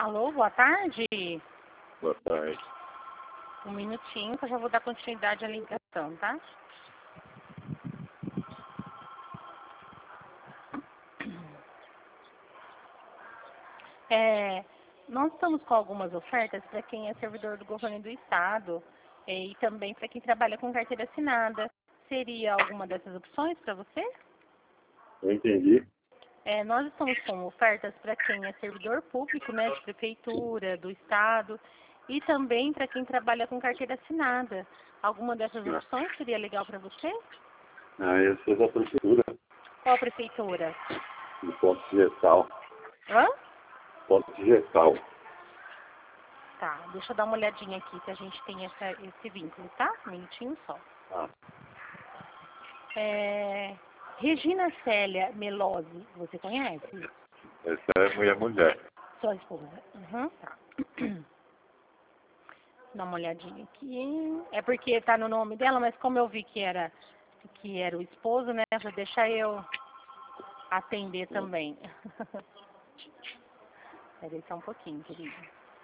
Alô, boa tarde. Boa tarde. Um minutinho que eu já vou dar continuidade à ligação, tá? Nós estamos com algumas ofertas para quem é servidor do governo do estado e também para quem trabalha com carteira assinada. Seria alguma dessas opções para você? Eu entendi. Nós estamos com ofertas para quem é servidor público, né, de prefeitura, do estado, e também para quem trabalha com carteira assinada. Alguma dessas opções seria legal para você? Eu sou da prefeitura, Qual prefeitura? do ponto gestal. Hã? Ponto gestal. Tá, deixa eu dar uma olhadinha aqui se a gente tem esse vínculo, tá? Um minutinho só. Ah, Regina Célia Melosi, você conhece? essa é mulher. Sua esposa. Uhum, tá. Dá uma olhadinha aqui. É porque tá no nome dela, mas como eu vi que era o esposo, né? Já deixa eu atender também. Peraí só um pouquinho, querido.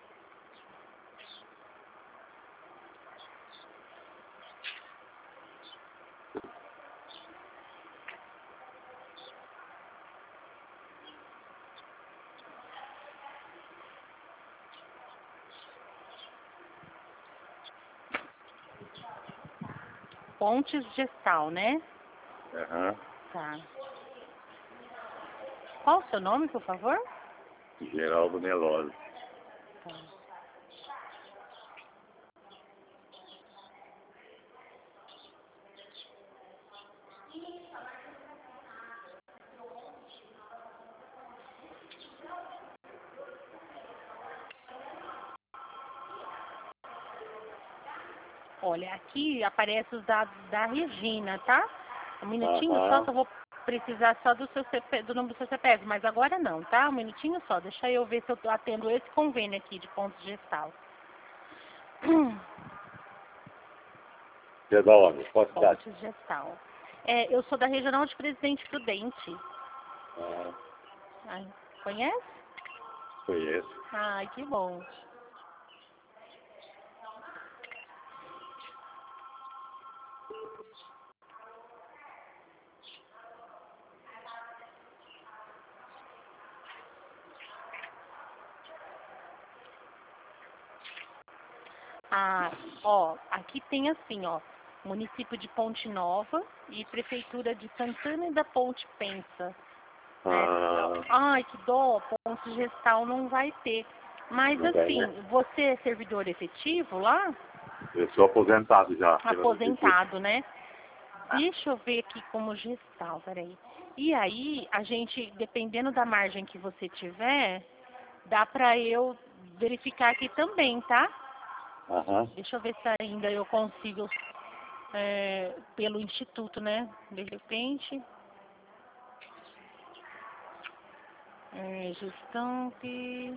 Pontes Gestal, né? Aham. Tá. Qual o seu nome, por favor? Geraldo Melosi. Tá. Olha, aqui aparece os dados da Regina, tá? Um minutinho só que eu vou precisar só do do número do seu CPF, mas agora não, tá? Um minutinho só, deixa eu ver se eu atendo esse convênio aqui de pontos gestal. Você é da onde? Qual cidade? Pontos gestal. Eu sou da Regional de Presidente Prudente. Ah, Ai, conhece? conheço. Ai, que bom. Aqui tem assim, ó, município de Ponte Nova e prefeitura de Santana e da Ponte Pensa. Ai, que dó, ponto gestal não vai ter. Mas Não tem, assim, né? você é servidor efetivo lá? Eu sou aposentado já. Aposentado, né? Deixa eu ver aqui como gestal, peraí. E aí, a gente, dependendo da margem que você tiver, dá pra eu verificar aqui também, tá? Aham. Deixa eu ver se ainda eu consigo pelo instituto, né? De repente. Gestão que...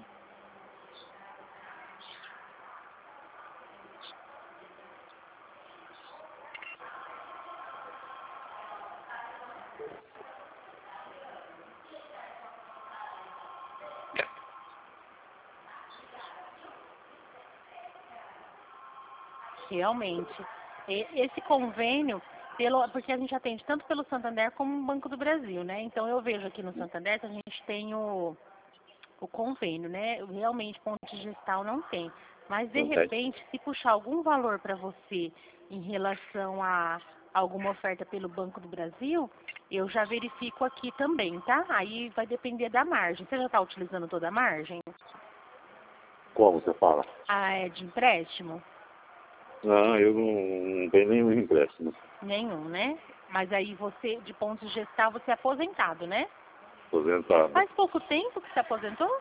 Realmente. Esse convênio, porque a gente atende tanto pelo Santander como o Banco do Brasil, né? Então eu vejo aqui no Santander que a gente tem o convênio, né? Realmente ponto gestal não tem. Mas de repente, se puxar algum valor para você em relação a alguma oferta pelo Banco do Brasil, eu já verifico aqui também, tá? Aí vai depender da margem. Você já está utilizando toda a margem? Como você fala? É de empréstimo? Não, eu não tenho nenhum empréstimo. Nenhum, né? Mas aí você, de ponto gestal, você é aposentado, né? Aposentado. Faz pouco tempo que se aposentou?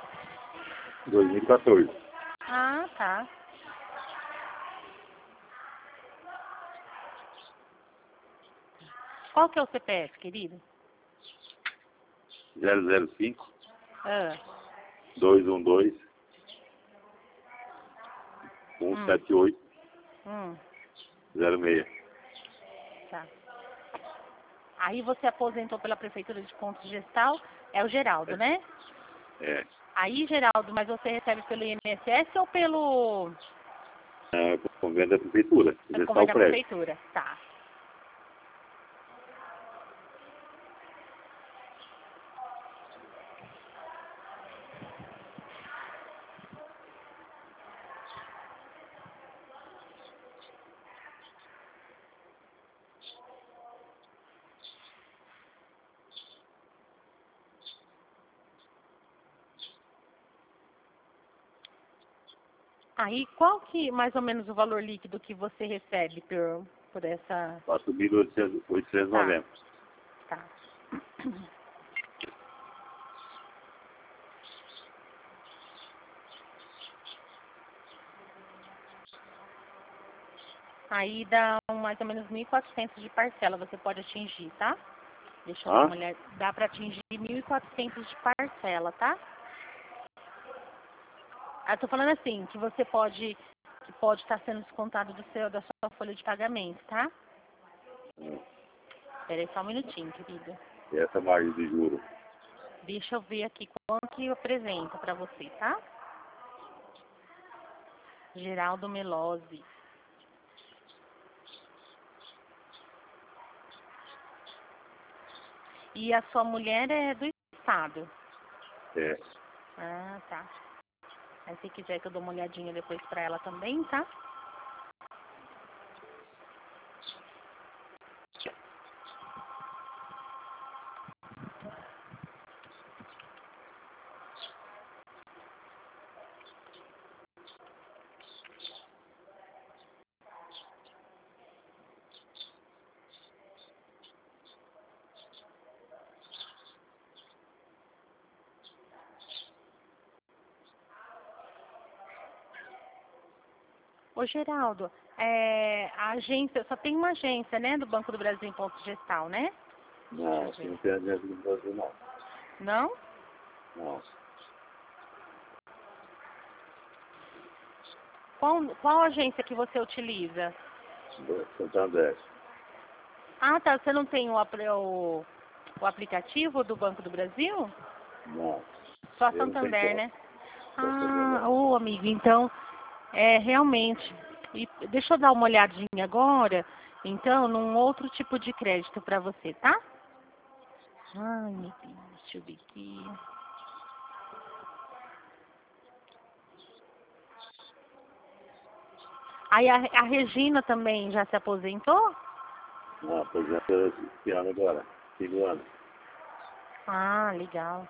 2014. Ah, tá. Qual que é o CPF, querido? 005 Ah, 212 178 06. tá. Aí você aposentou pela Prefeitura de Pontos Gestal, é o Geraldo, né? É. Aí, Geraldo, mas você recebe pelo INSS ou pelo Convênio da prefeitura. pelo Já está convênio o da prédio. prefeitura? Tá. Aí, qual que, mais ou menos, o valor líquido que você recebe por essa... 4.890. Tá. Aí dá mais ou menos 1.400 de parcela, você pode atingir, tá? Deixa eu dar uma olhada. Dá para atingir 1.400 de parcela, tá? Ah, tô falando assim, que você pode estar sendo descontado da sua folha de pagamento, tá? Espera aí só um minutinho, querida. E essa margem de juros? Deixa eu ver aqui quanto que apresenta para você, tá? Geraldo Melose. E a sua mulher é do estado? É. Ah, tá. Aí se quiser que eu dou uma olhadinha depois pra ela também, tá? Ô, Geraldo, a agência, só tem uma agência, né, do Banco do Brasil em Ponto Gestal, né? Não, aqui não tem agência no Brasil, não. Não? Não. Qual agência que você utiliza? Santander. Ah, tá. Você não tem o aplicativo do Banco do Brasil? Não. Só Eu não tenho Santander, conta. né? Só Santander. Ah, ô amigo, então, realmente. E deixa eu dar uma olhadinha agora, então, num outro tipo de crédito pra você, tá? Ai, meu Deus, deixa eu ver aqui. Aí a Regina também já se aposentou? Não, aposenta esse ano agora. 5 anos. Ah, legal.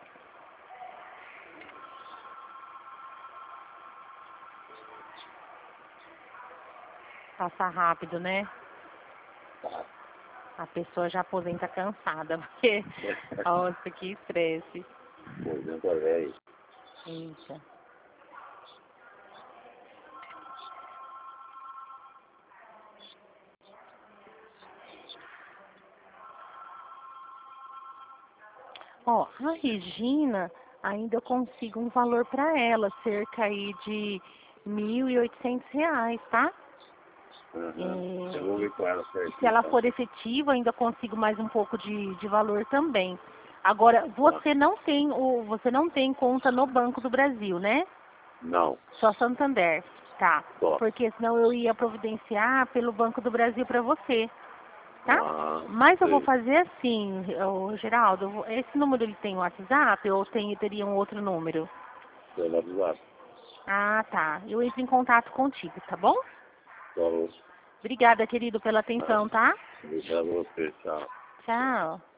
Passa rápido, né? Tá. A pessoa já aposenta cansada, porque, nossa, que estresse. Aposenta velho. Eita. Ó, a Regina, ainda eu consigo um valor para ela, cerca aí de R$ 1.800, tá? Eu vou ver com ela certinho. Se ela for efetiva, ainda consigo mais um pouco de valor também. Agora, você não tem conta no Banco do Brasil, né? Não. Só Santander, tá? Só. Porque senão eu ia providenciar pelo Banco do Brasil para você, tá? Ah, Mas eu vou sei. fazer assim, Geraldo, esse número ele tem WhatsApp ou teria um outro número? Pelo WhatsApp. Ah, tá. Eu entro em contato contigo, tá bom? Falou. Obrigada, querido, pela atenção, tá? Obrigado a você. Tchau. Tchau.